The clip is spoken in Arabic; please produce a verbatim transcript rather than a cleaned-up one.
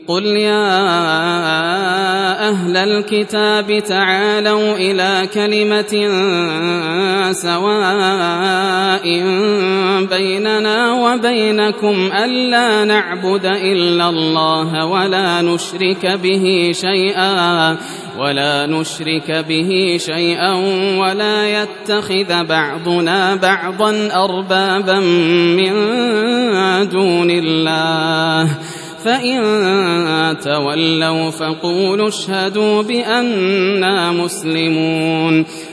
قل يا أهل الكتاب تعالوا إلى كلمة سواء بيننا وبينكم ألا نعبد إلا الله ولا نشرك به شيئا ولا نشرك به شيئا ولا يتخذ بعضنا بعضا أربابا من دون الله فإن تولوا فقولوا اشهدوا بأننا مسلمون